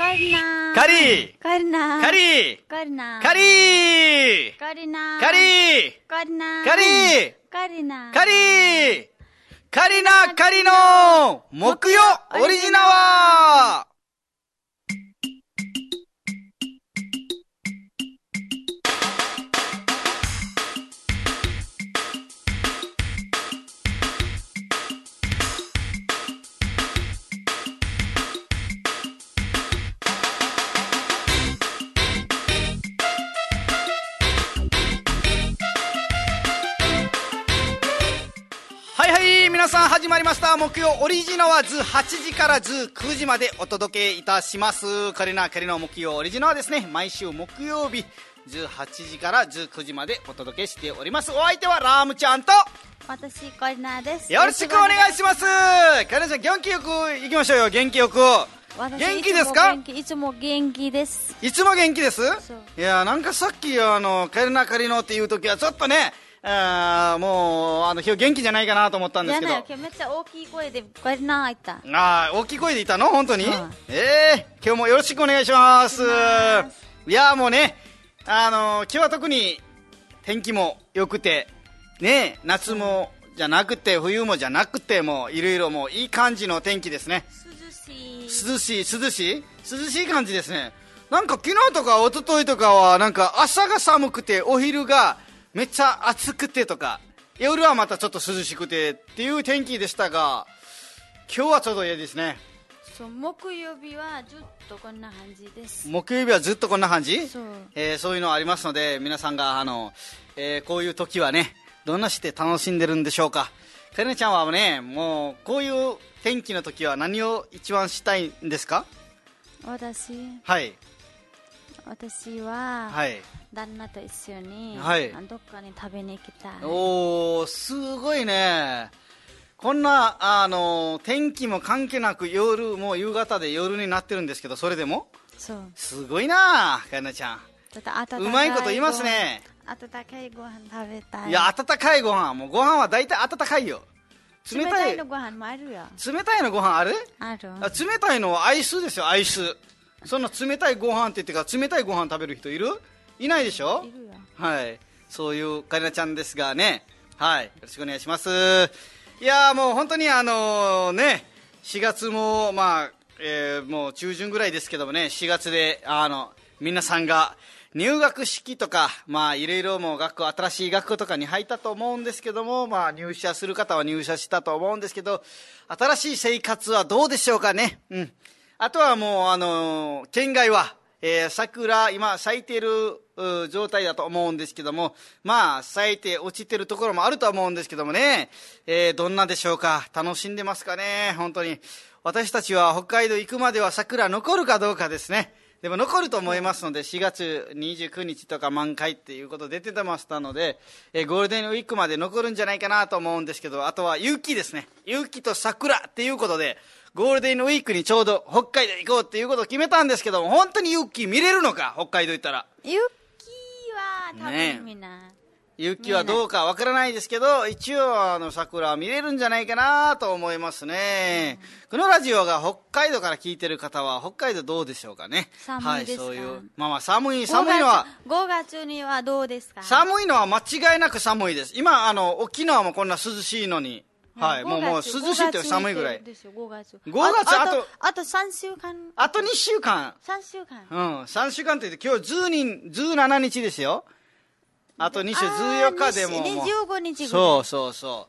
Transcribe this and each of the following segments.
Karina. Kari. Karina. Kari. Karina. Kari. Karina. Kari. Karina. Kari. Karina. カリーカリナカリの木曜オリジナワー。はいはい、皆さん始まりました木曜オリジナワーズ。8時から9時までお届けいたします。カリナカリの木曜オリジナワーですね。毎週木曜日18時から19時までお届けしております。お相手はラムちゃんと私カリナです。 よろしくお願いします。カリナちゃん、元気よくいきましょうよ。元気よく。元気ですか？ いつも元気です。 いつも元気です。 そう。 いや、なんかさっきカリナカリのっていう時はちょっとね、もう今日元気じゃないかなと思ったんですけど。 今日めっちゃ大きい声でカリナ言った。 大きい声でいたの本当に？ うん、 今日もよろしくお願いします。いやもうね、今日は特に天気も良くてね、夏もじゃなくて冬もじゃなくてもいろいろもういい感じの天気ですね。涼しい感じですね。なんか昨日とか一昨日とかはなんか朝が寒くてお昼がめっちゃ暑くてとか、夜はまたちょっと涼しくてっていう天気でしたが、今日はちょうどいいですね。 そう、木曜日はずっとこんな感じです。 木曜日はずっとこんな感じ？ そう、 そういうのありますので、皆さんがこういう時はね、どんなして楽しんでるんでしょうか。カリナちゃんはね、もうこういう天気の時は何を一番したいんですか？ 私は、 はい、 旦那と一緒に、 はい、 どっかに食べに行きたい。 おー、すごいね。こんな天気も関係なく夜、もう夕方で夜になってるんですけど、それでもそう、 すごいな、カリナちゃん。うまいこと言いますね。 温かいご飯食べたい。 いや、温かいご飯、もうご飯は大体温かいよ。 冷たいのご飯もあるよ。 冷たいのご飯ある？ ある。 冷たいのはアイスですよ、アイス。そんな冷たいご飯って言ってから冷たいご飯食べる人いる？いないでしょ？ いるよ。 はい、そういうカリナちゃんですがね、はい、よろしくお願いします。いやもう本当にね、4月もまあ、もう中旬ぐらいですけどもね、4月で皆さんが入学式とか、まあいろいろもう新しい学校とかに入ったと思うんですけども、まあ入社する方は入社したと思うんですけど、新しい生活はどうでしょうかね。うん。あとはもう県外は、桜今咲いている状態だと思うんですけども、まあ咲いて落ちてるところもあると思うんですけどもね、どんなでしょうか。楽しんでますかね。本当に私たちは北海道行くまでは桜残るかどうかですね。でも残ると思いますので、4月29日とか満開っていうこと出てましたので、ゴールデンウィークまで残るんじゃないかなと思うんですけど、あとは雪ですね。雪と桜っていうことで、ゴールデンウィークにちょうど北海道行こうっていうことを決めたんですけども、本当に雪見れるのか、北海道行ったら。 雪は多分みんな、 雪はどうかわからないですけど、一応桜は見れるんじゃないかなと思いますね。このラジオが北海道から聞いてる方は北海道どうでしょうかね。 寒いですか？ はい、そういうまあ寒いのは 5月にはどうですか？ 寒いのは間違いなく寒いです。今沖縄もこんな涼しいのに、はい、もう涼しいって寒いぐらい。 5月あと 3週間、 あと2週間、 3週間、 3週間って言って今日17日ですよ。あと2週14日でも 15日ぐらい。 そう、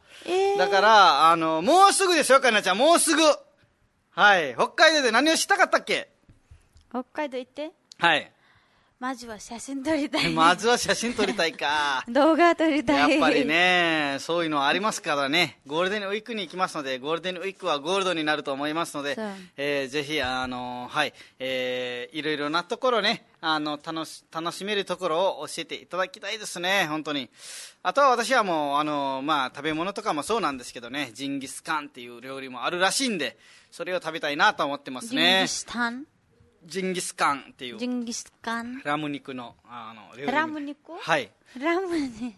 だからもうすぐですよ、かなちゃん、もうすぐ。はい、北海道で何をしたかったっけ？ 北海道行って、 はい、 まずは写真撮りたい。 まずは写真撮りたいか。 動画撮りたい。 やっぱりね、そういうのありますからね。ゴールデンウィークに行きますので、ゴールデンウィークはゴールドになると思いますので、ぜひはい、いろいろなところね、楽しめるところを教えていただきたいですね、本当に。あとは私はもうまあ食べ物とかもそうなんですけどね、ジンギスカンっていう料理もあるらしいんで、それを食べたいなと思ってますね。ジンギスカンっていうラム肉の料理。 ラム肉？ はい。 ラム肉。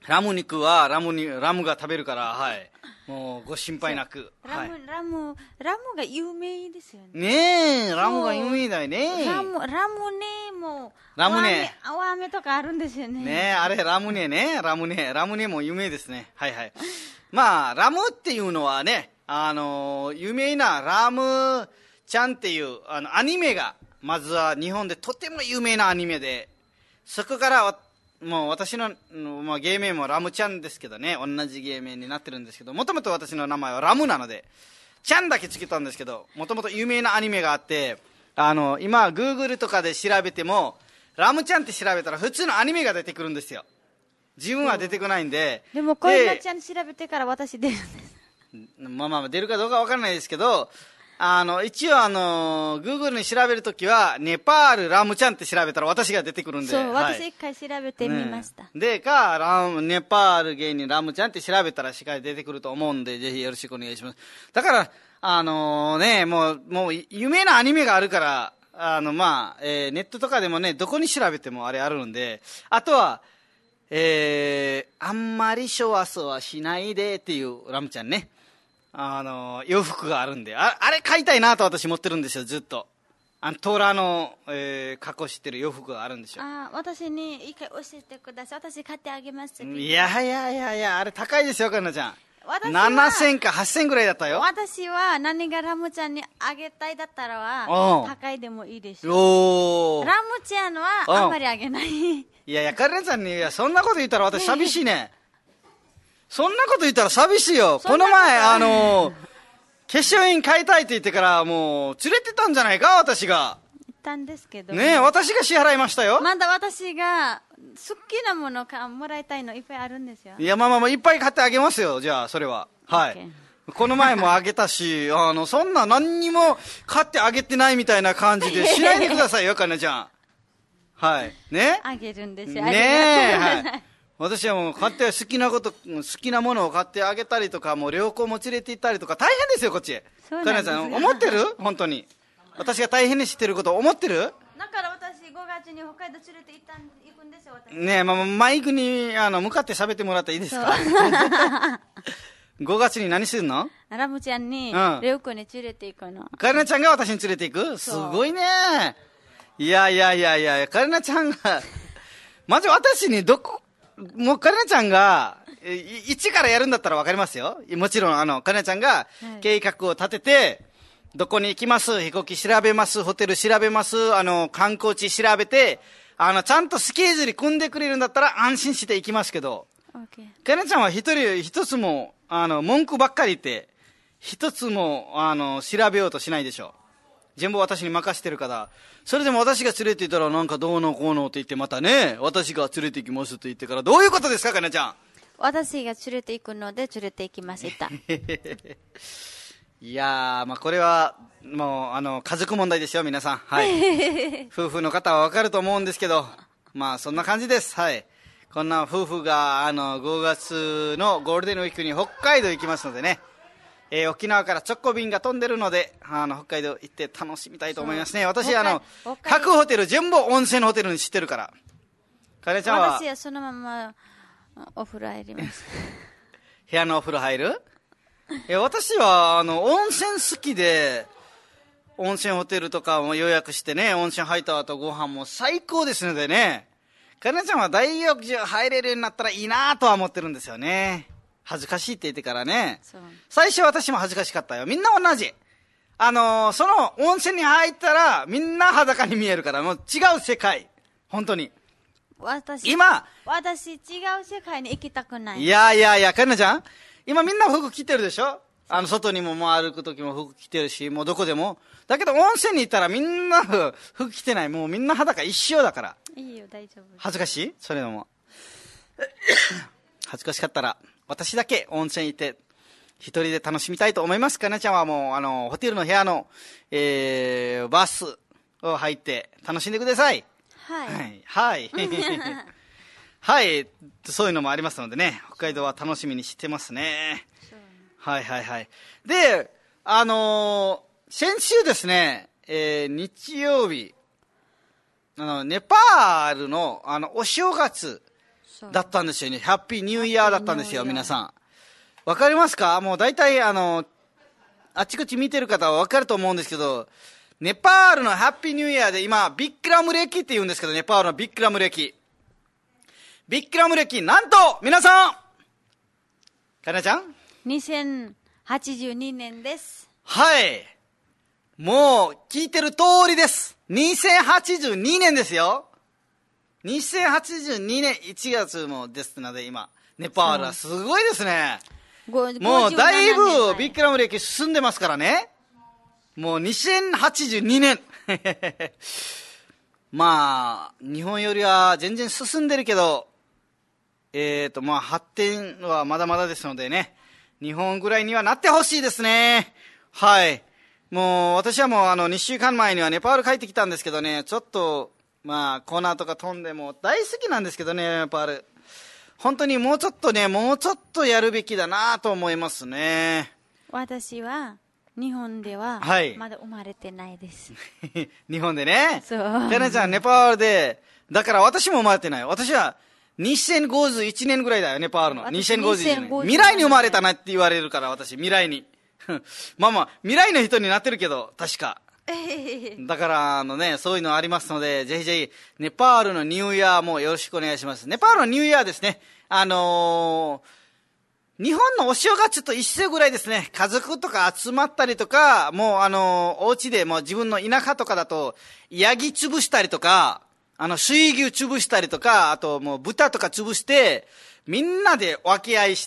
ラム肉はラムが食べるから、はい。もうご心配なく。 ラムが有名ですよね。 ねえ、ラムが有名だよね。 ラムね、もう。 ラムネ。 お飴とかあるんですよね。 ねえ、あれ、ラムネね。ラムネも有名ですね。はいはい。まあ、ラムっていうのはね、有名なラムちゃんっていう、アニメが、まずは日本でとても有名なアニメで、そこからもう私の、まあ、芸名もラムちゃんですけどね、同じ芸名になってるんですけど、もともと私の名前はラムなので、ちゃんだけつけたんですけど、もともと有名なアニメがあって、今、Google とかで調べても、ラムちゃんって調べたら普通のアニメが出てくるんですよ。自分は出てこないんで。 でも、これなちゃん調べてから私出るんです。 まあ、出るかどうかわからないですけど、一応Google に調べるときは、ネパールラムちゃんって調べたら私が出てくるんで。 そう、 はい、 私一回調べてみました。 ね、で、ネパール芸人ラムちゃんって調べたらしっかり出てくると思うんで、ぜひよろしくお願いします。だから、もう、有名なアニメがあるから、まあ、ネットとかでもね、どこに調べてもあれあるんで、あとは、あんまりショワソワしないでっていうラムちゃんね。洋服があるんで、あれ買いたいなと私持ってるんですよ、ずっと。トラの、格好してる洋服があるんですよ。 私に一回教えてください。私買ってあげます。 いや、あれ高いですよ、かなちゃん。7000か8000ぐらいだったよ。 私は何がラムちゃんにあげたいだったらは、高いでもいいでしょ。ラムちゃんはあんまりあげない。いや、かなちゃんに、そんなこと言ったら私寂しいね。そんなこと言ったら寂しいよ。この前、化粧品買いたいって言ってから、もう、連れてたんじゃないか、私が。 言ったんですけど。 ねえ、私が支払いましたよ。 まだ私が、好きなものもらいたいのいっぱいあるんですよ。 いや、まあ、いっぱい買ってあげますよ、じゃあ、それは。はい。この前もあげたし、そんな何にも買ってあげてないみたいな感じでしないでくださいよ、かなちゃん。はい。ね。 あげるんですよ。 ねえ、はい。私はもう買って好きなものを買ってあげたりとか、もう旅行も連れて行ったりとか大変ですよ、こっち。かなちゃん、思ってる？本当に。私が大変にしてること思ってる？ だから私5月に北海道連れて行くんですよ、私。 ねえ、マイクに向かって喋ってもらっていいですか？5月に何するの？ ラムちゃんに、旅行に連れて行くの。 カレナちゃんが私に連れて行く？すごいね。いや、カレナちゃんが、まず私にもうカレナちゃんが、一からやるんだったらわかりますよ。もちろん、カレナちゃんが計画を立てて、どこに行きます、飛行機調べます、ホテル調べます、観光地調べて、ちゃんとスケジュール組んでくれるんだったら安心して行きますけど、カレナちゃんは一つも、文句ばっかり言って、一つも、調べようとしないでしょ。全部私に任せてるから、それでも私が連れて行ったらなんかどうのこうのって言ってまたね、私が連れて行きますと言ってから、どういうことですか、かなちゃん。 私が連れて行くので連れて行きました。 いやー、まあこれは、もう、家族問題ですよ、皆さん。はい。夫婦の方はわかると思うんですけど、まあそんな感じです。はい。こんな夫婦が、5月のゴールデンウィークに北海道行きますのでね、沖縄から直行便が飛んでるので、北海道行って楽しみたいと思いますね。私、各ホテル全部温泉ホテルに知ってるから。かねちゃんは。 私はそのままお風呂入ります。 部屋のお風呂入る？私は、温泉好きで、温泉ホテルとかも予約してね、温泉入った後ご飯も最高ですのでね、かねちゃんは大浴場入れるようになったらいいなとは思ってるんですよね。恥ずかしいって言ってからね。最初私も恥ずかしかったよ。みんな同じ。その温泉に入ったらみんな裸に見えるから、もう違う世界。本当に。 私違う世界に行きたくない。 いや、かなちゃん今みんな服着てるでしょ？外にも歩く時も服着てるし、もうどこでも。だけど温泉に行ったらみんな服着てない。もうみんな裸一緒だから。 いいよ、大丈夫。 恥ずかしい？それでも。恥ずかしかったら、私だけ温泉行って、一人で楽しみたいと思います。かなちゃんはもう、ホテルの部屋の、バスを入って楽しんでください。 はい。 はい。はい。そういうのもありますのでね、北海道は楽しみにしてますね。はい。で、先週ですね、日曜日、ネパールの、お正月だったんですよね。ハッピーニューイヤーだったんですよ、皆さん。わかりますか？もう大体あっちこっち見てる方はわかると思うんですけど、ネパールのハッピーニューイヤーで今、ビックラム暦って言うんですけど、ネパールのビックラム暦。ビックラム暦、なんと、皆さんかなちゃん 2082年です。 はい。もう、聞いてる通りです。2082年ですよ。2082年1月もですので、今、ネパールはすごいですね。もう、だいぶビックラム暦進んでますからね。もう2082年。まあ、日本よりは全然進んでるけど、まあ、発展はまだまだですのでね、日本ぐらいにはなってほしいですね。はい。もう、私はもう2週間前にはネパール帰ってきたんですけどね、ちょっと、まあ、コーナーとか飛んでも大好きなんですけどね、ネパール。本当にもうちょっとやるべきだなと思いますね。 私は、日本では、まだ生まれてないです。 日本でね。 そう。 かなちゃん、ネパールで、だから私も生まれてない。私は、2051年ぐらいだよ、ネパールの。2051年。未来に生まれたなって言われるから、私、未来に。まあ、未来の人になってるけど、確か。だから、そういうのありますので、ぜひぜひ、ネパールのニューイヤーもよろしくお願いします。ネパールのニューイヤーですね。日本のお正月と一緒ぐらいですね。家族とか集まったりとか、もうお家でもう自分の田舎とかだと、ヤギ潰したりとか、水牛潰したりとか、あともう豚とか潰して、みんなで分け合いして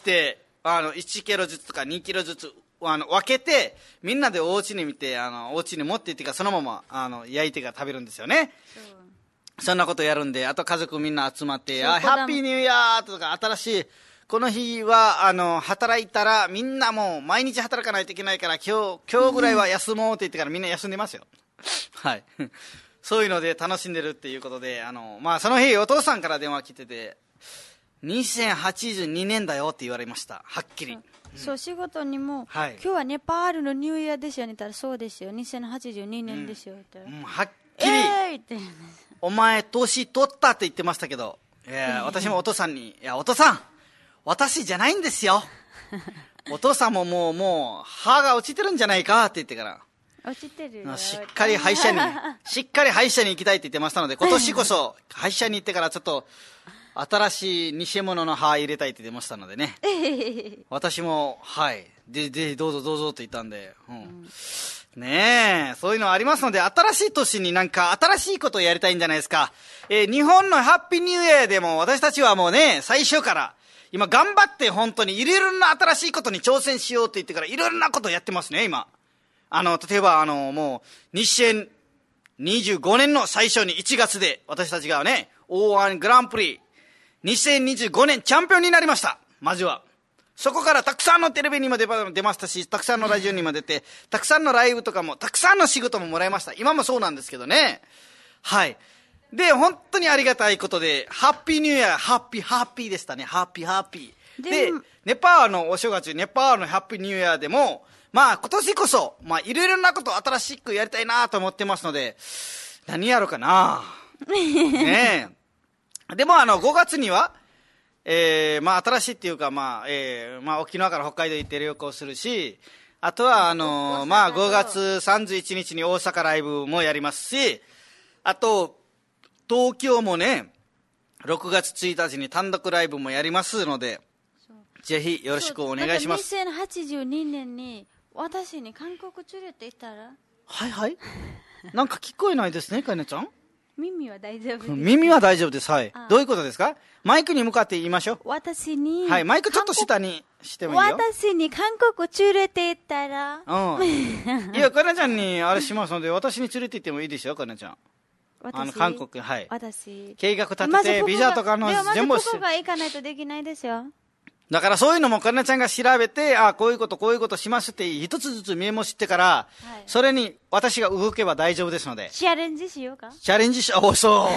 、1キロずつとか2キロずつ、分けて、みんなでお家に見て、お家に持って行ってからそのまま、焼いてから食べるんですよね。そんなことやるんで、あと家族みんな集まって、ハッピーニューイヤーとか新しい、この日は、働いたら、みんなもう毎日働かないといけないから、今日ぐらいは休もうって言ってからみんな休んでますよ。はい。そういうので楽しんでるっていうことで、まあ、その日お父さんから電話来てて、2082年だよって言われました。はっきり。 そう、仕事にも、今日はネパールのニューイヤーですよね。言ったらそうですよ。2082年ですよ。 はっきり、お前、年取ったって言ってましたけど、私もお父さんに、お父さん、私じゃないんですよ。お父さんももう、歯が落ちてるんじゃないかって言ってから。 落ちてるよ。 しっかり歯医者に行きたいって言ってましたので、今年こそ歯医者に行ってからちょっと、新しい偽物の歯入れたいって言ってましたのでね。私も、はい。ぜひどうぞって言ったんで。ねえ、そういうのありますので、新しい年になんか新しいことをやりたいんじゃないですか。日本のハッピーニューイヤーでも私たちはもうね、最初から、今頑張って本当にいろいろな新しいことに挑戦しようって言ってからいろいろなことをやってますね、今。例えばもう、2025年の最初に1月で私たちがね、O1 グランプリ、2025年チャンピオンになりました。まずは。そこからたくさんのテレビにも出ましたし、たくさんのラジオにも出て、たくさんのライブとかも、たくさんの仕事ももらいました。今もそうなんですけどね。はい。で、本当にありがたいことで、ハッピーニューイヤー、ハッピーでしたね。ハッピー。で、ネパールのお正月、ネパールのハッピーニューイヤーでも、まあ今年こそ、まあいろいろなことを新しくやりたいなと思ってますので、何やろうかな。ねえ。でも5月には、まあ新しいっていうか、まあ沖縄から北海道行って旅行するし、あとはまあ5月31日に大阪ライブもやりますし、あと、東京もね、6月1日に単独ライブもやりますので、ぜひよろしくお願いします。 2082年に私に韓国連れて行ったら？ はい。なんか聞こえないですね、かいなちゃん。 耳は大丈夫です。 耳は大丈夫です。はい。どういうことですか？マイクに向かって言いましょう。 私に。 はい、マイクちょっと下にしてもいいよ。 私に韓国連れて行ったら？ いや、かいなちゃんにあれしますので、私に連れて行ってもいいですよ、かいなちゃん。韓国、はい。計画立てて、ビザとかの全部まずここが行かないとできないですよ。 だからそういうのもかなちゃんが調べて、こういうことしますって一つずつメモしてから、それに私が動けば大丈夫ですので。 チャレンジしようか？ そう。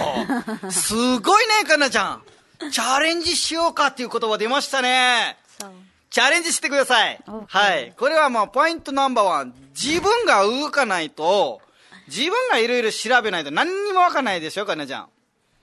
すごいね、かなちゃん。チャレンジしようかっていう言葉出ましたね。 そう。 チャレンジしてください。はい。これはもうポイントナンバー1。自分が動かないと、自分がいろいろ調べないと何にもわかんないでしょ、かなちゃん。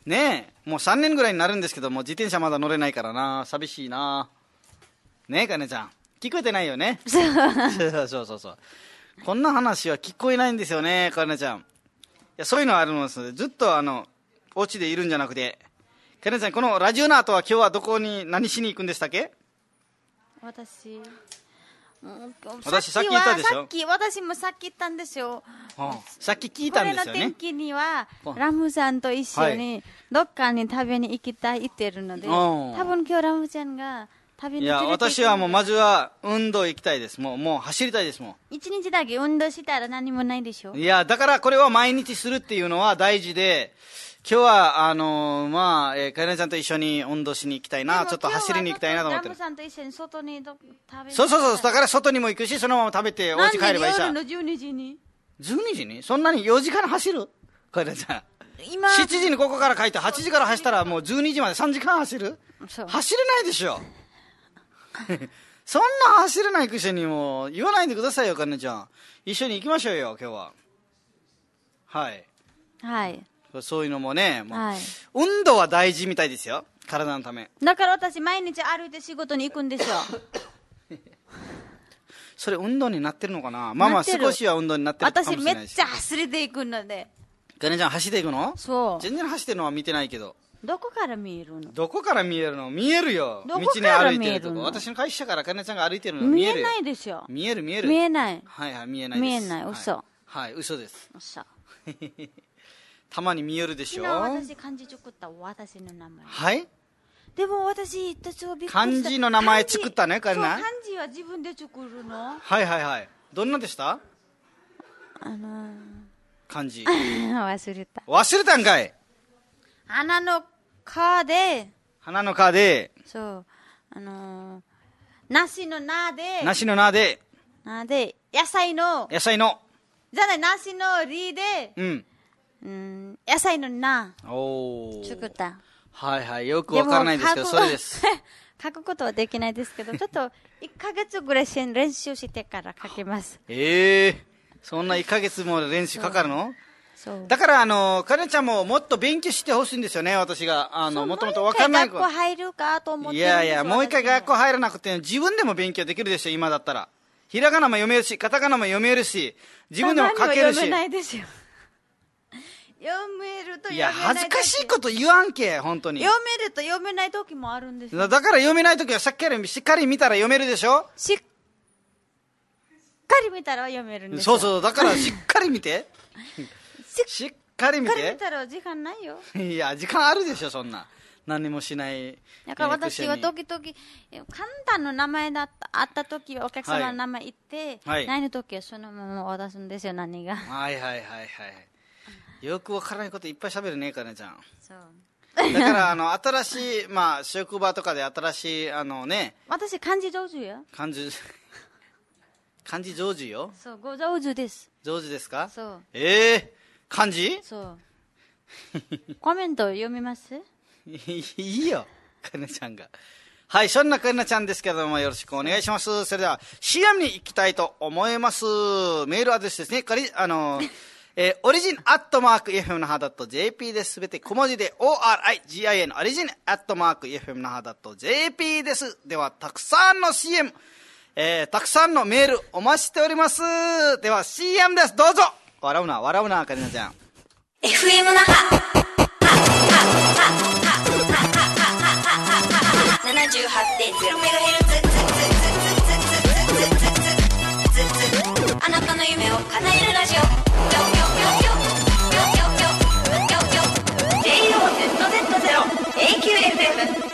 ねえ、もう3年ぐらいになるんですけども、自転車まだ乗れないからな、寂しいな。ねえ、かねちゃん。聞こえてないよね。そう。こんな話は聞こえないんですよね、かねちゃん。いや、そういうのはあるのです。ずっとお家でいるんじゃなくて。かねちゃん、このラジオの後は今日はどこに何しに行くんでしたっけ？ 私さっき言ったでしょ。 私もさっき言ったんですよ。 さっき聞いたんですよね。 これの天気にはラムさんと一緒にどっかに食べに行きたいって言ってるので、多分今日ラムちゃんが食べに連れて行く。いや、 私はもうまずは運動行きたいです。もう走りたいですもん。 一日だけ運動したら何もないでしょ。 いや、だからこれは毎日するっていうのは大事で、今日はかやねちゃんと一緒に運動しに行きたいな、ちょっと走りに行きたいなと思ってる。 ラムさんと一緒に外に食べ。 そうだから外にも行くし、そのまま食べてお家帰ればいいじゃん。 夜の12時に 12時にそんなに4時間走る？かやねちゃん、今7時にここから帰って8時から走ったらもう12時まで3時間走る？走れないでしょ。そんな走れないくせにもう言わないでくださいよ、かねちゃん。一緒に行きましょうよ、今日は。はい。そういうのもね、運動は大事みたいですよ、体のため。 だから私毎日歩いて仕事に行くんですよ。 それ運動になってるのかな。まあ少しは運動になってるかもしれないし。 私めっちゃ走りで行くので。 かねちゃん走っていくの？ そう。 全然走ってるのは見てないけど。 どこから見えるの？ どこから見えるの？見えるよ。道に歩いてるとこ。私の会社からかねちゃんが歩いてるの見えるよ。 見えないでしょ。 見える。 見えない。 はい、見えないです。 見えない、嘘。 はい、嘘です。 嘘。 たまに見えるでしょ。 昨日私漢字作った、私の名前。 はい。 でも私びっくりした。 漢字の名前作ったね、かね。 漢字は自分で作るの。 はい。どんなでした？漢字。 忘れた。 忘れたんかい。 花のカで。 そう。 梨のなで。野菜の。 じゃない、梨のりで。野菜のな。作った。 はい、よくわからないですけど、それです。 書くことはできないですけど、ちょっと1ヶ月ぐらい練習してから書きます。 そんな1ヶ月も練習かかるの？ そう。 だからかねちゃんももっと勉強してほしいんですよね、私が。もともとわかんない。 学校入るかと思ってるんですよ。 いや、もう一回学校入らなくて自分でも勉強できるでしょ、今だったら。ひらがなも読めるし、カタカナも読めるし、自分でも書けるし。 読めないですよ。読めると読めない。 いや、恥ずかしいこと言わんけ、本当に。 読めると読めない時もあるんですよ。 だから読めない時はしっかり見たら読めるでしょ。 しっかり見たら読めるんですよ。 そう、だからしっかり見て。しっかり見て。 見たら時間ないよ。 いや、時間あるでしょ、そんな。何もしない。 だから私は時々、簡単な名前あった時はお客様の名前言って、ないの時はそのまま渡すんですよ、何が。 はい。よくわからないこといっぱい喋るね、かねちゃん。 そう。 だから新しい、職場とかで新しい私漢字上手よ。 漢字上手よ。 そう、上手です。 上手ですか？ そう。 漢字？ そう。コメント読みます？ いいよ、かねちゃんが。はい、そんなかねちゃんですけども、よろしくお願いします。それでは CM に行きたいと思います。メールアドレスですね。オリジン@fm.jp です。すべて小文字で ORIGIN オリジン@fm.jp です。ではたくさんの CM、たくさんのメールお待ちしております。では CM です。どうぞ。笑うなかねちゃん。 FM 那覇 78.0MHz あなたの夢を叶えるラジオJOZZ0AQFM。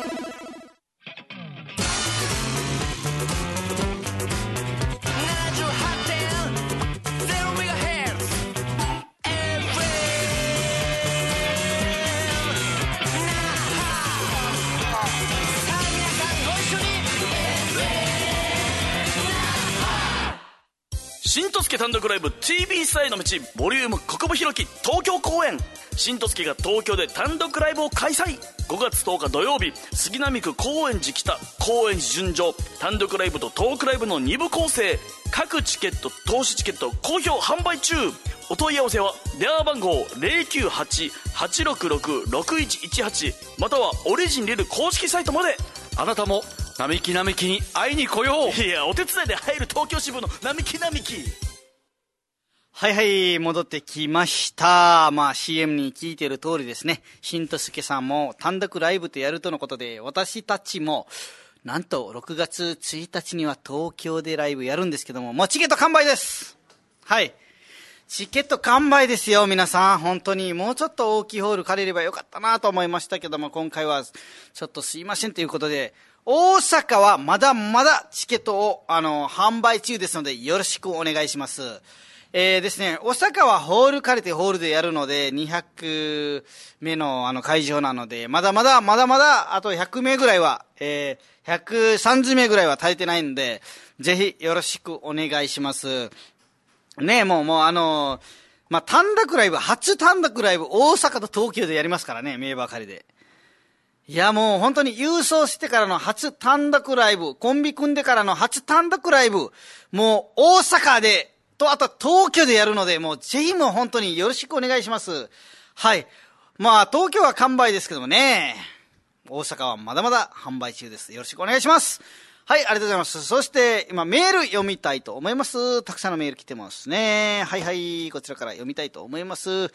新とすけ単独ライブ TB スタイルの道ボリューム国分弘樹東京公演。新とすけが東京で単独ライブを開催。5月10日土曜日、杉並区高円寺北高円寺純情単独ライブとトークライブの2部構成。各チケット投資チケット好評販売中。 お問い合わせは電話番号 098-866-6118 またはオリジンリル公式サイトまで。 あなたも並木並木に会いに来よう。 いや、お手伝いで入る東京支部の並木並木。 はいはい、戻ってきました。まあ CM に聞いている通りですね、しんとすけさんも単独ライブとやるとのことで、私たちもなんと6月1日には東京でライブやるんですけども、もうチケット完売です。はい。チケット完売ですよ、皆さん。本当にもうちょっと大きいホール借りればよかったなと思いましたけども、今回はちょっとすいませんということで、大阪はまだまだチケットを販売中ですので、よろしくお願いします。ですね、大阪はホール借りてホールでやるので、200名の会場なので、まだまだ、あと100名ぐらいは、130名ぐらいは足りてないんで、ぜひよろしくお願いします。ねえ、もうまあ、単独ライブ、初単独ライブ、大阪と東京でやりますからね、名ばかりで。いや、もう本当に優勝してからの初単独ライブ、コンビ組んでからの初単独ライブ、もう大阪で、あと東京でやるので、もうぜひもう本当によろしくお願いします。はい。まあ東京は完売ですけどもね、大阪はまだまだ販売中です。よろしくお願いします。はい、ありがとうございます。そして今メール読みたいと思います。たくさんのメール来てますね。はいはい、こちらから読みたいと思います。はい、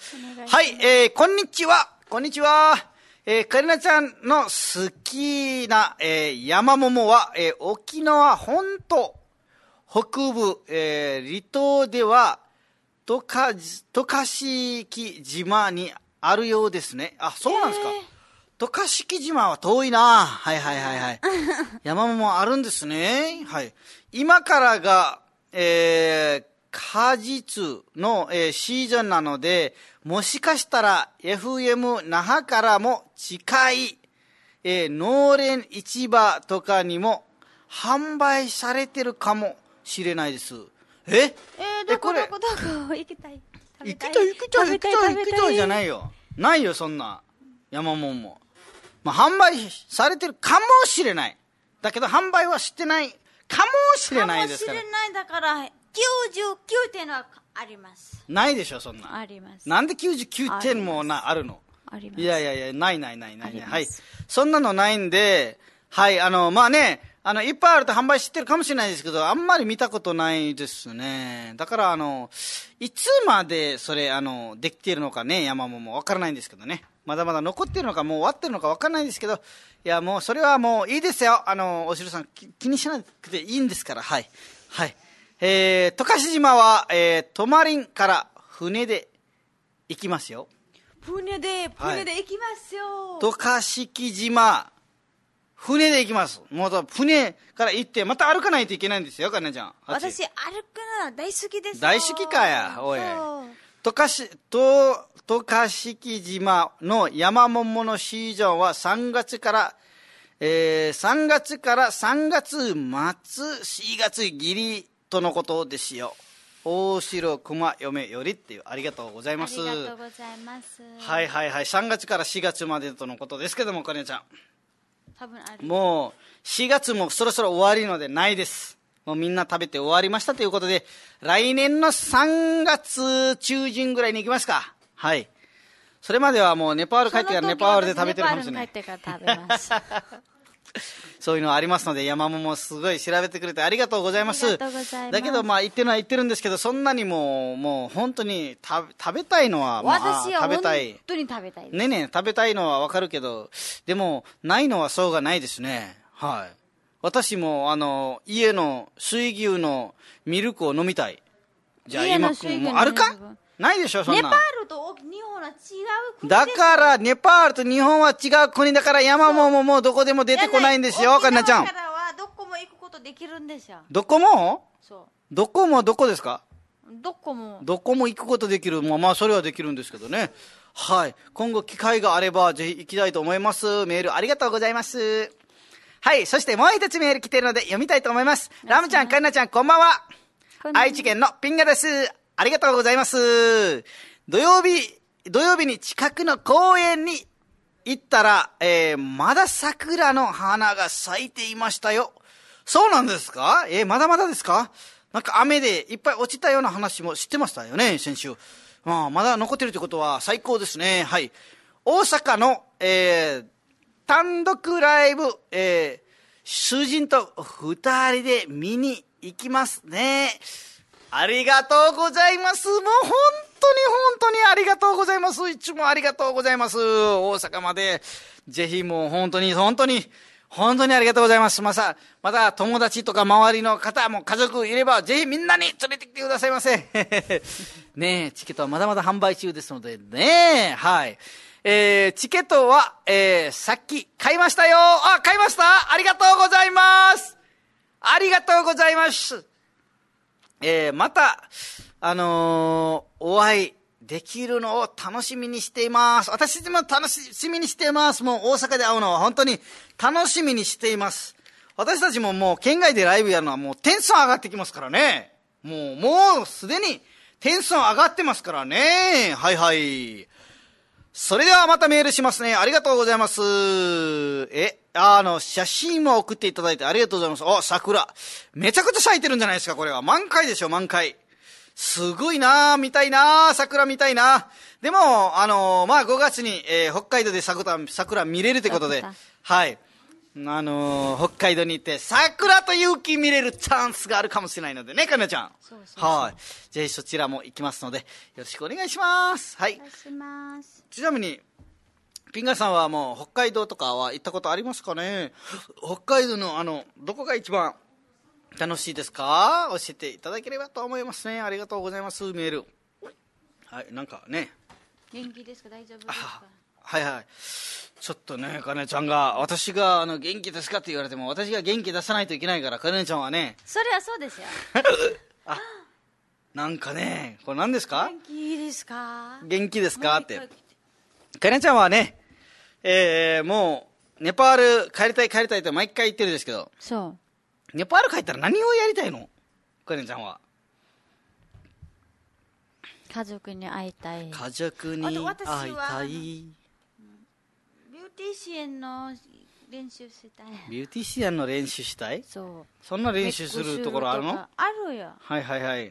こんにちは。こんにちは。カリナちゃんの好きな、山桃は、沖縄本島北部、離島では渡嘉敷島にあるようですね。あ、そうなんですか。渡嘉敷島は遠いな。はいはいはいはい。山もあるんですね。はい。今からが、果実の、シーズンなので、もしかしたら FM 那覇からも近い、農連市場とかにも販売されてるかもしれないです。 どこ行きたい。 行きたいじゃないよ。ないよ、そんな。山もんも。まあ、販売されてるかもしれない。だけど、販売はしてないかもしれないですから。 かもしれないだから、99点はあります。 ないでしょ、そんな。 あります。 なんで99点もあるの？ あります。 いや、ない。はい。そんなのないんで、はい、まあね、いっぱいあると販売してるかもしれないですけど、あんまり見たことないですね。だから、いつまでそれ、できているのかね、山もわからないんですけどね。まだまだ残ってるのか、もう終わってるのかわからないですけど、いや、もう、それはもういいですよ。おしろさん、気にしなくていいんですから、はい。はい。渡嘉敷島は、トマリンから船で行きますよ。 船で行きますよ。 渡嘉敷島、船で行きます。もう船から行って、また歩かないといけないんですよ、かなちゃん。 私、歩くの大好きですよ。 大好きかや、おい。渡嘉敷島の山桃のシーズンは3月から3月末、4月ギリとのことですよ。大城熊嫁よりっていう、ありがとうございます。 ありがとうございます。 はい。3月から4月までとのことですけども、かねちゃん。 多分ある。 もう、4月もそろそろ終わりのでないです。もうみんな食べて終わりましたということで、来年の3月中旬ぐらいに行きますか。はい。それまではもうネパール帰ってからネパールで食べてるかもしれない。 ネパール帰ってから食べます。 そういうのありますので、山桃すごい調べてくれてありがとうございます。 ありがとうございます。 だけど、まあ言ってるのは言ってるんですけど、そんなにもう本当に食べたいのは、 私は本当に食べたいです。 ね食べたいのはわかるけど、でも、ないのはそうがないですね。はい。私も、家の水牛のミルクを飲みたい。じゃあ今、もうあるか？ないでしょ、そんな。 ネパールと日本は違う国だから、ネパールと日本は違う国だから、山桃もどこでも出てこないんですよ、かなちゃん。 沖縄からはどこも行くことできるんですよ。 どこも？ そう。 どこもどこですか？ どこも行くことできる。まあそれはできるんですけどね。はい。今後機会があれば、ぜひ行きたいと思います。メールありがとうございます。はい。そしてもう一つメール来てるので読みたいと思います。ラムちゃん、カンナちゃん、こんばんは。愛知県のピンガです。ありがとうございます。土曜日に近くの公園に行ったら、まだ桜の花が咲いていましたよ。そうなんですか？まだまだですか？ なんか雨でいっぱい落ちたような話も知ってましたよね、先週。まだ残ってるということは最高ですね。はい。大阪の、単独ライブ、主人と2人で見に行きますね。ありがとうございます。もう本当にありがとうございます。いつもありがとうございます。大阪まで。ぜひもう本当にありがとうございます。また友達とか周りの方も家族いれば、ぜひみんなに連れてきてくださいませ。ねえ、チケットはまだまだ販売中ですのでね。はい。チケットは、さっき買いましたよ。買いました。ありがとうございます。ありがとうございます。また、お会いできるのを楽しみにしています。私も楽しみにしています。もう大阪で会うのは本当に楽しみにしています。私たちももう県外でライブやるのはもうテンション上がってきますからね。もうすでにテンション上がってますからね。はいはい。それではまたメールしますね。ありがとうございます。写真も送っていただいてありがとうございます。桜。めちゃくちゃ咲いてるんじゃないですか、これは。満開でしょ、満開。すごいなぁ、見たいなぁ、桜見たいなぁ。でも、5月に、北海道で桜見れるってことで、はい。北海道に行って、桜と雪見れるチャンスがあるかもしれないのでね、かなちゃん。そう。はい。ぜひそちらも行きますので、よろしくお願いします。はい。お願いします。ちなみに、ピンガーさんはもう北海道とかは行ったことありますかね。北海道のどこが一番楽しいですか、教えていただければと思いますね。ありがとうございます。メール。はい、なんかね。 元気ですか、大丈夫ですか。 はいはい。ちょっとね、かねちゃんが、私が元気ですかって言われても、私が元気出さないといけないから、かねちゃんはね。 それはそうですよ。 なんかね、これ何ですか。 元気ですか。 元気ですかって。かねちゃんはね、もうネパール帰りたいって毎回言ってるんですけど、 そう。 ネパール帰ったら何をやりたいの、かねちゃんは。 家族に会いたい。 家族に会いたい。 ビューティシアンの練習したい。 ビューティシアンの練習したい。 そう。 そんな練習するところあるの？ あるよ。 はいはいはい。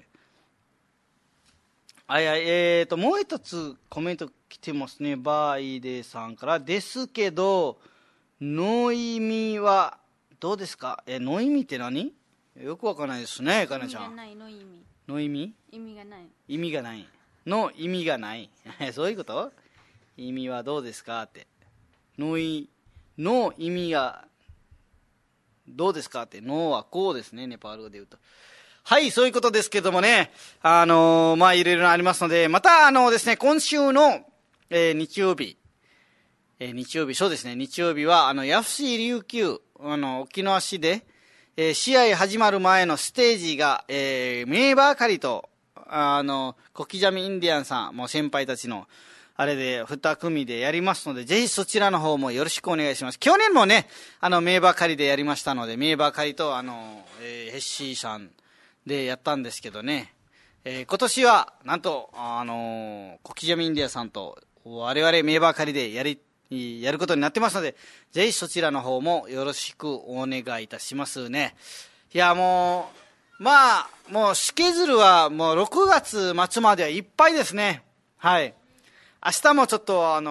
もう一つコメント来てますね。バイデさんからですけど、の意味はどうですか。の意味って何？よくわからないですね、かなちゃん。の意味？ 意味がない。 意味がない。の意味がない。そういうこと？意味はどうですかって。の意味がどうですかって。のはこうですね、ネパール語で言うと。はい、そういうことですけどもね、いろいろありますので、またですね、今週の、日曜日、そうですね、日曜日は、ヤフシ琉球、沖縄市で、試合始まる前のステージが、メーバーカリと、コキジャミインディアンさん、もう先輩たちの、あれで、二組でやりますので、ぜひそちらの方もよろしくお願いします。去年もね、メーバーカリでやりましたので、メーバーカリと、ヘッシーさんでやったんですけどね、今年は、なんと、コキジャミインディアンさんと、我々メーバーカリでやることになってますので、ぜひそちらの方もよろしくお願いいたしますね。いや、もうスケジュールはもう6月末まではいっぱいですね。はい。明日もちょっとはい、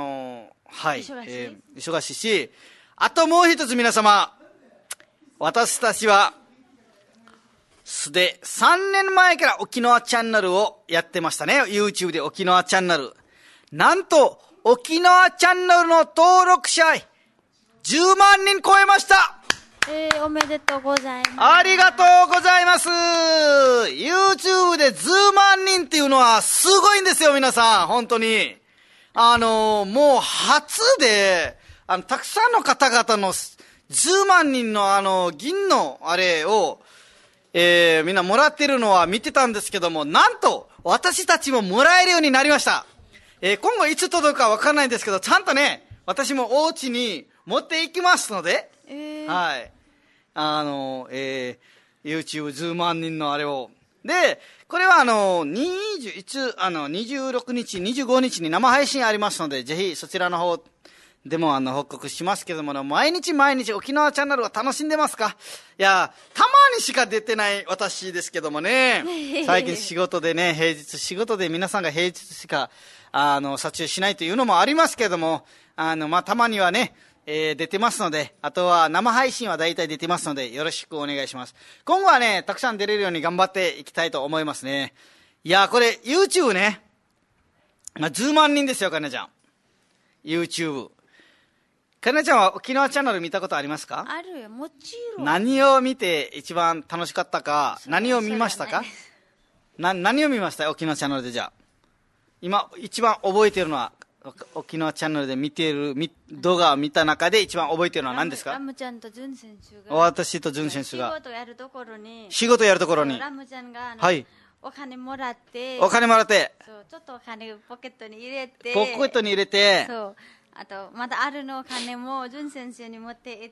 忙しいし、あともう一つ皆様、私たちは、すで3年前から沖縄チャンネルをやってましたね。YouTube で沖縄チャンネル。なんと、沖縄チャンネルの登録者10万人超えました。 おめでとうございます。 ありがとうございます。YouTube で10万人っていうのはすごいんですよ、皆さん。本当に。もう初で、たくさんの方々の10万人の銀のあれを、みんなもらってるのは見てたんですけども、なんと、私たちももらえるようになりました。今後いつ届くかわからないんですけど、ちゃんとね、私もお家に持っていきますので、はい。YouTube10 万人のあれを。で、これは26日、25日に生配信ありますので、ぜひそちらの方、 でも報告しますけども、毎日沖縄チャンネルは楽しんでますか？いや、たまにしか出てない私ですけどもね。最近仕事でね、平日仕事で皆さんが平日しか、撮影しないというのもありますけども、たまにはね、出てますので、あとは生配信は大体出てますので、よろしくお願いします。今後はね、たくさん出れるように頑張っていきたいと思いますね。いや、これ、YouTube ね。10万人ですよ、かなちゃん。YouTube。かなちゃんは沖縄チャンネル見たことありますか？ あるよ、もちろん。 何を見て一番楽しかったか、何を見ましたか？何を見ました沖縄チャンネルでじゃあ。今、一番覚えているのは、沖縄チャンネルで見ている動画を見た中で一番覚えているのは何ですか？ ラムちゃんとジュン選手が。 私とジュン選手が。 仕事やるところに。ラムちゃんが、 はい。 お金もらって。 そう、ちょっとお金ポケットに入れて。そう。あと、またあるのお金も、ジュン先生に持って行って、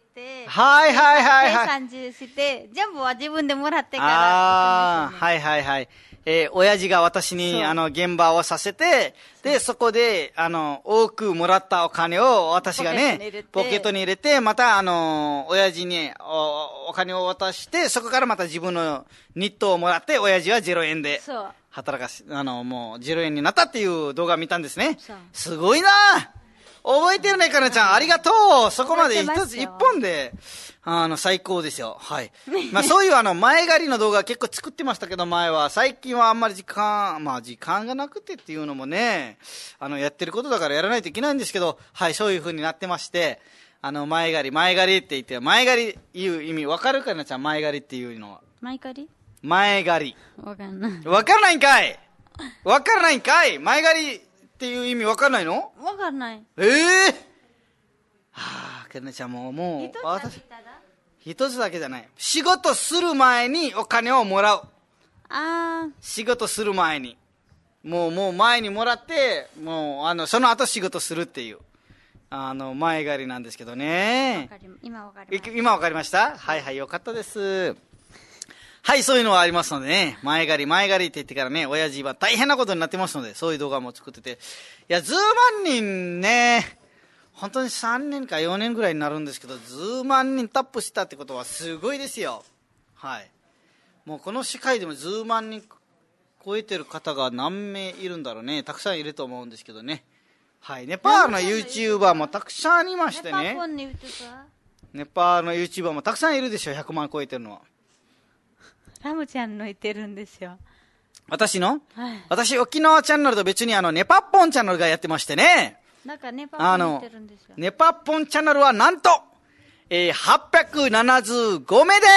はい。 計算して、全部は自分でもらってから行くんですよね。 はい。親父が私に、現場をさせて、で、そこで、多くもらったお金を私がね、ポケットに入れて、また、親父にお金を渡して、そこからまた自分の日当をもらって、親父は0円で、働かし、もう0円になったっていう動画を見たんですね。すごいな覚えてるね、かなちゃん。ありがとう。そこまで一本で、最高ですよ。はい。そういう前借りの動画結構作ってましたけど、前は。最近はあんまり時間がなくてっていうのもね、やってることだからやらないといけないんですけど、はい、そういう風になってまして、前借りって言って、前借りいう意味、わかるかなちゃん、前借りっていうのは。 前借り。 わからないんかい前借りっていう意味わかんないの？ わかんない。 かなちゃんも一つだけじゃない。仕事する前にお金をもらう。仕事する前に。もう前にもらって、もうその後仕事するっていう。前借りなんですけどね。 今わかりました。 はい、よかったです。はい、そういうのはありますのでね。前借りって言ってからね、親父は大変なことになってますので、そういう動画も作ってて。いや、10万人ね、本当に3年か4年ぐらいになるんですけど、10万人タップしたってことはすごいですよ。はい。もうこの世界でも10万人超えてる方が何名いるんだろうね。たくさんいると思うんですけどね。はい。ネパールの YouTuber もたくさんいましてね。ネパールの YouTuber もたくさんいるでしょ、100万超えてるのは。 ラムちゃんの言ってるんですよ。 私沖縄チャンネルと別にネパッポンチャンネルがやってましてね。 なんかネパッポン言ってるんですよ。 ネパッポンチャンネルはなんと、875名です。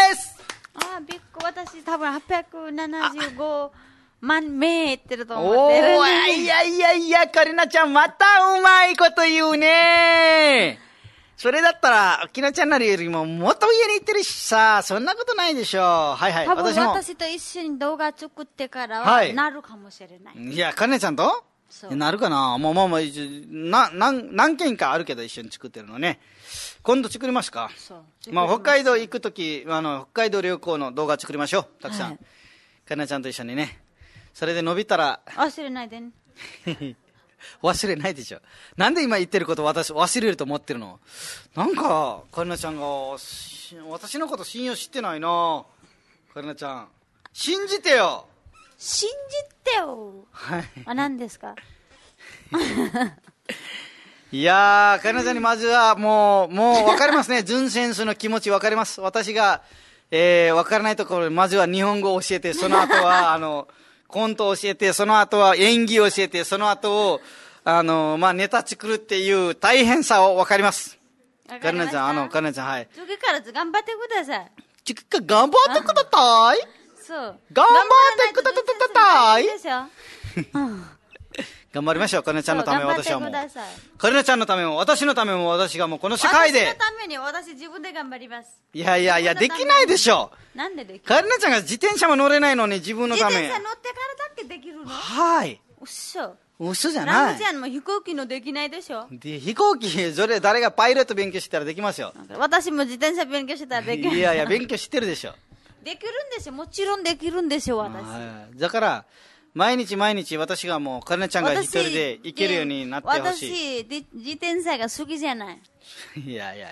びっくり。私多分875万名言ってると思ってる。 いや、カリナちゃんまたうまいこと言うね。それだったら、沖縄チャンネルよりももっと上に行ってるしさ、そんなことないでしょう。はい。 多分私と一緒に動画作ってからは、なるかもしれない。 いや、かねちゃんとなるかな。もう、何件かあるけど一緒に作ってるのね。今度作りますか。北海道行くとき、北海道旅行の動画作りましょう。たくさん。かねちゃんと一緒にね。それで伸びたら。 忘れないでね。 忘れないでしょ。なんで今言ってること私忘れると思ってるの？なんか、カリナちゃんが、私のこと信用してないな。カリナちゃん。信じてよ。はい。 何ですか？ いやー、カリナちゃんにまずは、もう分かりますね。ジュン選手の気持ち分かります。私が、分からないところで、まずは日本語を教えて、その後は、コントを教えて、その後は演技を教えて、その後を、ネタ作るっていう大変さを分かります。カリナちゃん、カリナちゃん、はい。 次から頑張ってください。 頑張ってください。 そう。 頑張ってください。頑張りましょう、カリナちゃんのためも私はもう。カリナちゃんのためも、私のためも私がもうこの世界で。 私のために私自分で頑張ります。 いや、できないでしょ。 なんでできる？ カリナちゃんが自転車も乗れないのに自分のため。 自転車乗ってからだけできるの？ はい。嘘じゃない。 ラムちゃんも飛行機のできないでしょ。 飛行機、それ誰がパイロット勉強してたらできますよ。 私も自転車勉強してたらできる。 いや、勉強してるでしょ。 できるんですよ。もちろんできるんですよ、私。 だから、 毎日私がもう、カレナちゃんが一人で行けるようになってほしい。 私、自転車が好きじゃない。 いやじゃ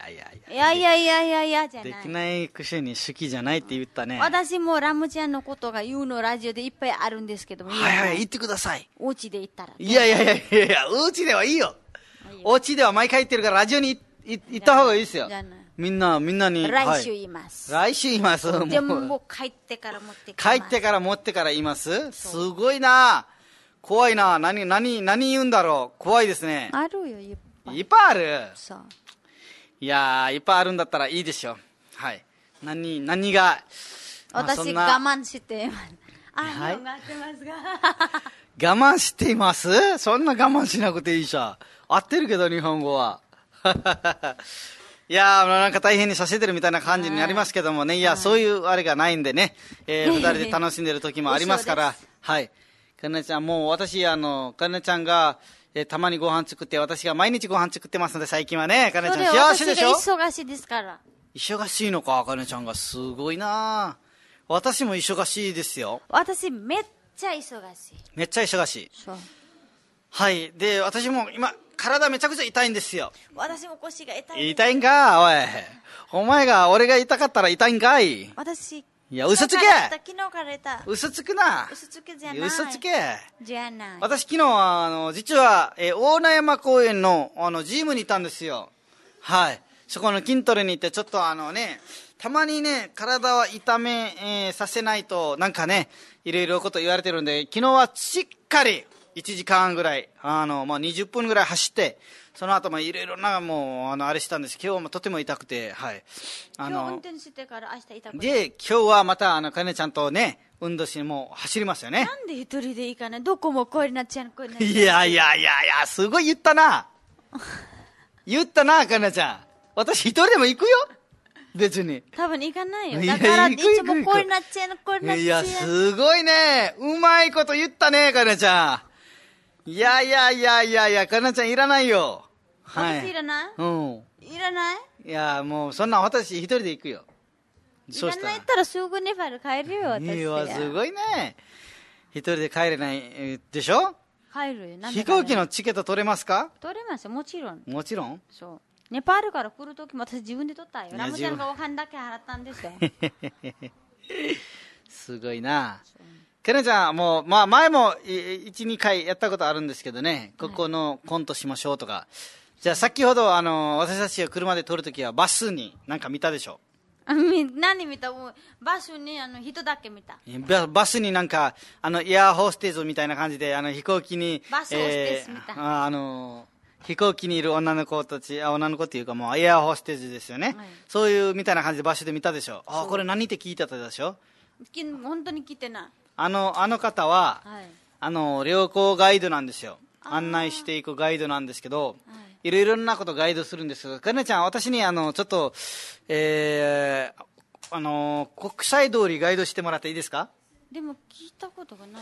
ない。できないくせに好きじゃないって言ったね。 私もラムちゃんのことが言うのラジオでいっぱいあるんですけども。 はい、言ってください。 お家で行ったら。 いや、お家ではいいよ。お家では毎回言ってるから、ラジオに行った方がいいですよ。みんなに。 来週言います。 来週言います。 全部帰ってから持ってきます。 帰ってから持ってから言います。すごいな。怖いな。何言うんだろう。怖いですね。 あるよ、いっぱい。 いっぱいある。 そう。 いやいっぱいあるんだったらいいでしょ。はい。何が。 私我慢しています。はい。我慢しています？そんな我慢しなくていいじゃん。合ってるけど、日本語は。いやなんか大変にさせてるみたいな感じになりますけどもね。いや、そういうあれがないんでね。二人で楽しんでる時もありますから。はい。かなちゃん、もう私、かなちゃんが、たまにご飯作って、私が毎日ご飯作ってますので、最近はね。かなちゃん幸せでしょ？ 私が忙しいですから。 忙しいのか、かなちゃんが。すごいな。私も忙しいですよ。 私、めっちゃ忙しい。 めっちゃ忙しい。 そう。 はい。で、私も今、体めちゃくちゃ痛いんですよ。 私も腰が痛い。 痛いんか、おい。お前が、俺が痛かったら痛いんかい。 私。 いや、嘘つけ。 昨日から痛い。 嘘つくな。 嘘つけじゃない。 嘘つけ。 じゃない。 私昨日は、実は、大名山公園の、ジムにいたんですよ。はい。そこの筋トレに行って、ちょっとたまにね、体は痛め、させないと、なんかね、いろいろこと言われてるんで、昨日はしっかり、1時間ぐらい、20分ぐらい走って、その後もいろいろな、もう、あれしたんです。今日もとても痛くて、はい。 今日運転してから明日痛くて。 で、今日はまた、かねちゃんとね、運動しにもう走りますよね。 なんで一人でいいかな、どこもこうになっちゃう、こうになっちゃう。 いや、すごい言ったな。言ったな、かねちゃん。私一人でも行くよ。別に。 多分行かないよ。だからいつもこうになっちゃう、こうになっちゃう。 いや、すごいね。うまいこと言ったね、かねちゃん。いや、かなちゃんいらないよ。 はい。私いらない？ うん。 いらない？ いや、もう、そんな私一人で行くよ。 いらないったらすぐネパール帰るよ、私。 いや、すごいね。一人で帰れないでしょ？ 帰るよ。 飛行機のチケット取れますか？ 取れますよ、もちろん。 もちろん？ そう。ネパールから来るときも私自分で取ったよ。ラムちゃんがお金だけ払ったんですよ。 すごいな。かなちゃん、もう、前も1、2回やったことあるんですけどね、ここのコントしましょうとか。じゃあ先ほど、私たちが車で撮るときはバスになんか見たでしょ？ 何見た？バスに人だけ見た。 バスになんか、エアホステスみたいな感じで、飛行機に、 バスホステスみたいな。 飛行機にいる女の子たち、女の子っていうかもうエアホステスですよね。はい、そういうみたいな感じでバスで見たでしょ。これ何って聞いてたでしょ？ 本当に聞いてない。 あの方は、はい、旅行ガイドなんですよ。案内していくガイドなんですけど、はい、いろいろなことガイドするんですけど、かなちゃん、私にちょっと、国際通りガイドしてもらっていいですか？ でも聞いたことがない。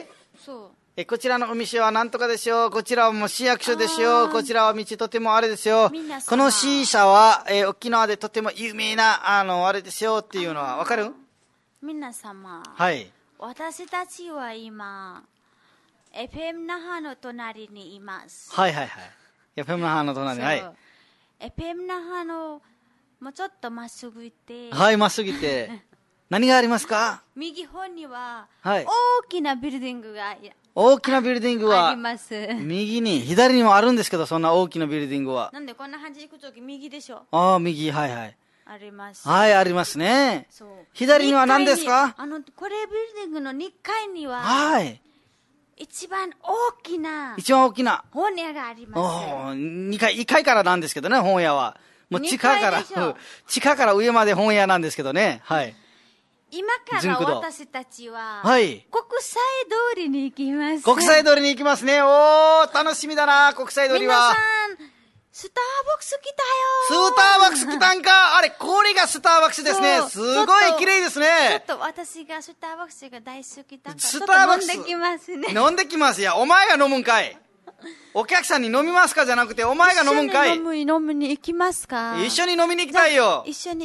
そう。 こちらのお店は何とかですよ。こちらはもう市役所ですよ。こちらは道とてもあれですよ。この C 社は、沖縄でとても有名な、あれですよっていうのはわかる？ 皆様。 はい。 私たちは今、FM 那覇の隣にいます。 はい。FM 那覇の隣に、はい。 FM 那覇の、もうちょっとまっすぐ行って。 はい、まっすぐ行って。何がありますか？ 右方には、 はい、 大きなビルディングが大きなビルディングはあります。 右に、左にもあるんですけど、そんな大きなビルディングは。 なんでこんな感じ行くとき右でしょ？ 右、はい。 あります。 はい、ありますね。そう。左には何ですか？ これビルディングの2階には、 はい。 一番大きな本屋があります。 1階からなんですけどね、本屋は。もう地下から上まで本屋なんですけどね。はい。 今から私たちは、 はい。 国際通りに行きます。 国際通りに行きますね。楽しみだな、国際通りは。 皆さん、スターバックス来たよ。 スターバックス来たんか。あれ、これがスターバックスですね。すごい綺麗ですね。 ちょっと私がスターバックスが大好きだから、ちょっと飲んできますね。 飲んできます。いや、お前が飲むんかい。お客さんに飲みますかじゃなくて、お前が飲むんかい。 飲みに行きますか？ 一緒に飲みに行きたいよ。 一緒に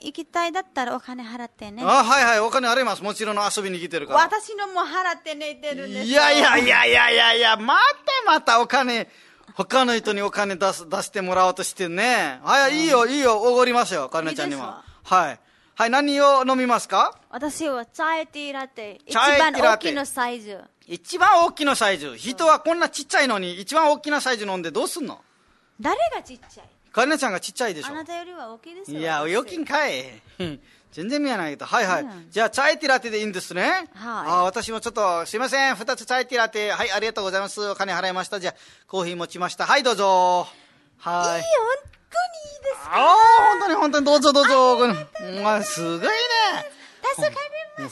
行きたいだったらお金払ってね。 あ、はいはい、お金払います。もちろん遊びに来てるから。 私のも払ってね、言ってるんですよ。 いやいやいやいやいやいや、またお金、他の人にお金出してもらおうとしてね。はい、いいよ、おごりますよ、カレナちゃんには。はい。はい、何を飲みますか？ 私はチャイティーラテ。一番大きなサイズ。 一番大きなサイズ。人はこんなちっちゃいのに、一番大きなサイズ飲んでどうすんの？ 誰がちっちゃい？ カレナちゃんがちっちゃいでしょ。 あなたよりは大きいですよ。 いや、預金かい。全然見えないけど。はいはい。じゃあ、チャイティーラテでいいんですね。はい。私もちょっと、すいません。2つチャイティーラテ。はい、ありがとうございます。お金払いました。じゃあ、コーヒー持ちました。はい、どうぞ。はい。 本当にいいですか？ ああ、本当に、どうぞ。まあ、すごいね。 助かります。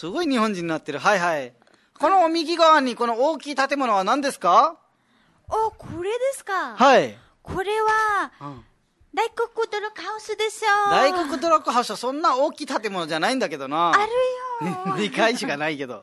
すごい日本人になってる。はいはい。この右側に、この大きい建物は何ですか？ お、これですか？ はい。 これは、大黒ドロッグハウスでしょ。 大黒ドロッグハウスはそんな大きい建物じゃないんだけどな。 あるよ。 2階しかないけど。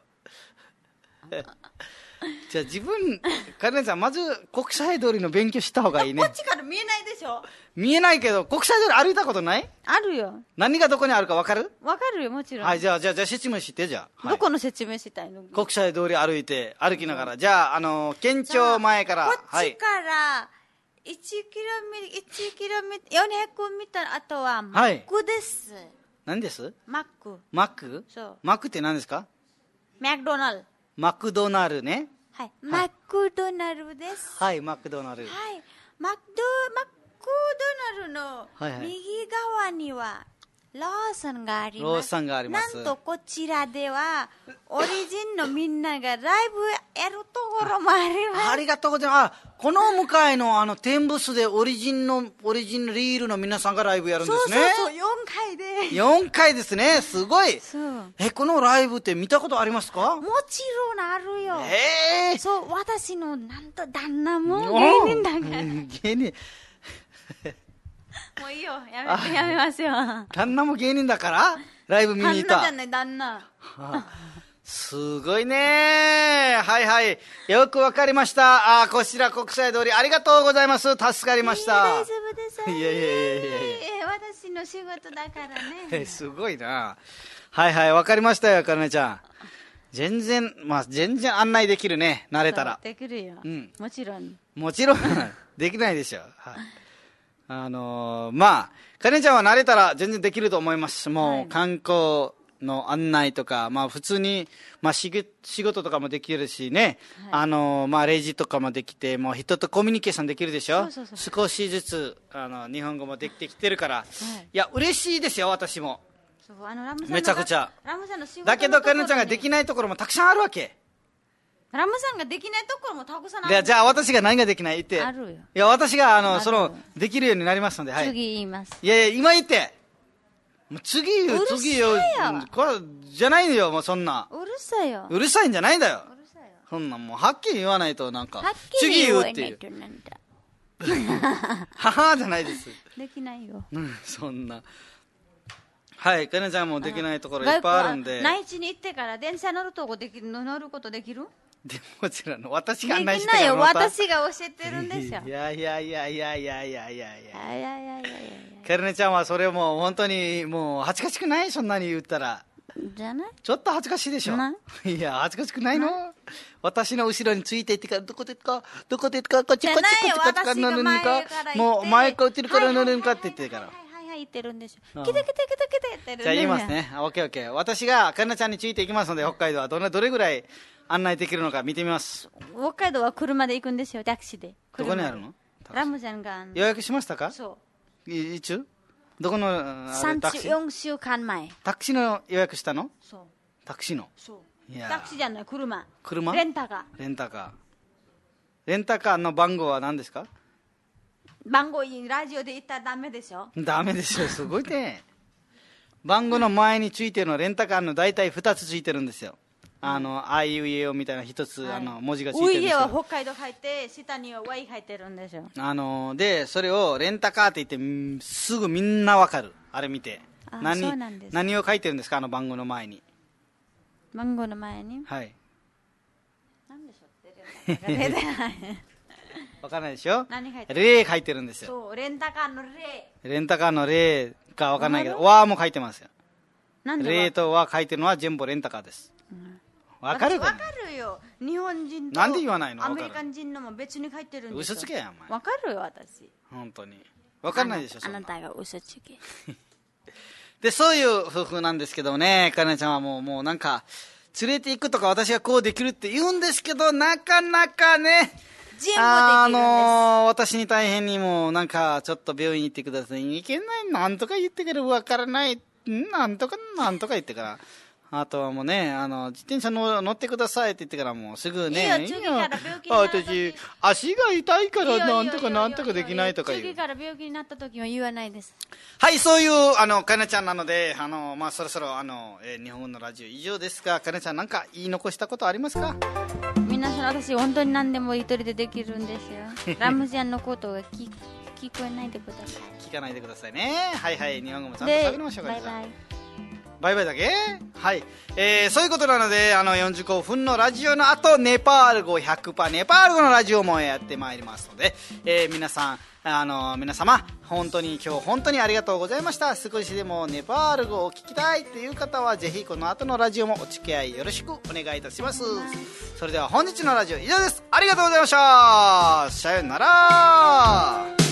じゃあ自分、カレンさん、まず国際通りの勉強した方がいいね。 こっちから見えないでしょ。 見えないけど、国際通り歩いたことない？ あるよ。 何がどこにあるか分かる？ 分かるよ、もちろん。 はい、じゃあ説明して、じゃあ。 どこの説明したいの？ 国際通り歩きながら。じゃあ、県庁前から。 こっちから、1キロメートル、400メートル、あとは、マックです。 何です？ マック。 マック？ そう。 マックって何ですか？ マクドナルド。 マクドナルドね。 はい。マクドナルドです。 はい、マクドナルド。 はい。マクドナルドの右側には、ローソンがあります。 ローソンがあります。 なんとこちらでは、オリジンのみんながライブやるところもあります。 ありがとうございます。この向かいの天ブスでオリジンリールの皆さんがライブやるんですね。 そう、4階で。 4階ですね。すごい。 そう。 このライブって見たことありますか？ もちろんあるよ。そう、私のなんと旦那も芸人だから。 芸人。 もういいよ、やめますよ。 旦那も芸人だからライブ見に行った。 旦那じゃない、旦那。 すごいね。はいはい。よくわかりました。こちら国際通りありがとうございます。助かりました。 大丈夫です。 いや。 私の仕事だからね。 すごいな。はいはい、わかりましたよ、かなねちゃん。全然案内できるね、慣れたら。 できるよ。もちろん。 もちろん、できないでしょ。はい。かねちゃんは慣れたら全然できると思います。もう、観光の案内とか、普通に、仕事とかもできるしね、レジとかもできて、もう人とコミュニケーションできるでしょ。少しずつ、日本語もできてきてるから。いや、嬉しいですよ、私も。めちゃくちゃ。だけど、かねちゃんができないところもたくさんあるわけ。 ラムさんができないところもたくさんある。 じゃあ私が何ができない言って。 あるよ。いや、私が、できるようになりますので、はい。 次言います。 いや、今言って。もう次よ。これ、じゃないよ、もうそんな。 うるさいよ。 うるさいんじゃないんだよ。そんな、もうはっきり言わないと、なんか。次言うっていう。ははじゃないです。 できないよ。 そんな。はい、かねちゃんもできないところいっぱいあるんで。 内地に行ってから電車乗ることできる？ でもちろん、私が案内してから乗った。できないよ、私が教えてるんですよ。 いや。かねちゃんはそれも本当にもう恥ずかしくない？そんなに言ったら。 じゃない？ ちょっと恥ずかしいでしょ。いや、恥ずかしくないの？私の後ろについていってから、どこでか、こっち、もう前から打ってるから乗るんかって言ってから。 言ってるんでしょ。来てってるんで。 じゃあ言いますね。オッケー。私がかなちゃんについていきますので、北海道はどれぐらい案内できるのか見てみます。 北海道は車で行くんですよ、タクシーで。 どこにあるの？ ラムちゃんが。 予約しましたか？ そう。 いつ？どこの 4週間前。 タクシーの予約したの？ そう。 タクシーの？ そう。タクシーじゃない、車。レンタカーの番号は何ですか？ 番号ラジオで言ったらダメでしょ。 ダメでしょ、すごいね。番号の前についてるのレンタカーの大体2つついてるんですよ。あいうえおみたいな1つ、文字がついてるんですよ。 ういえは北海道入って下には Y 入ってるんですよ。 でそれをレンタカーって言ってすぐみんなわかる。あれ見て。 そうなんです。 何を書いてるんですか？番号の前に。 番号の前に？ はい。 何でしょってわかんないでしょ？ 何書いてる？ 例書いてるんですよ。 そう、レンタカーの例。 レンタカーの例かわかんないけど、わも書いてますよ。 なんでレとわ書いてるのはジェンボレンタカーです。わかるかな。 わかるよ。日本人となんで言わないの。 アメリカ人のも別に書いてるんですよ。 嘘つけやお前。 わかるよ私。 本当にわかんないでしょ。 あなたが嘘つけ。 でそういう夫婦なんですけどね、かなちゃんはもうなんか連れて行くとか私はこうできるって言うんですけど、なかなかね、私に大変にもなんかちょっと病院に行ってください、いけない、なんとか言ってからわからない、なんとか言ってから、あとはもうね、自転車乗ってくださいって言ってからもうすぐね、私足が痛いからなんとかできないとか言う。 次から病気になった時は言わないです。 はい、そういうかなちゃんなので、そろそろ日本語のラジオ以上ですが、かなちゃんなんか言い残したことありますか。 皆さん、私本当に何でも一人でできるんですよ。ラムちゃんのことが聞こえないでください。 聞かないでくださいね。はいはい、日本語もちゃんと喋りましょうか。バイバイだけ。はい、そういうことなので45分のラジオの後、ネパール語 100% ネパール語のラジオもやってまいりますので、皆様本当に今日本当にありがとうございました。少しでもネパール語を聞きたいという方はぜひこの後のラジオもお付き合いよろしくお願いいたします。それでは本日のラジオ以上です。ありがとうございました。さよなら。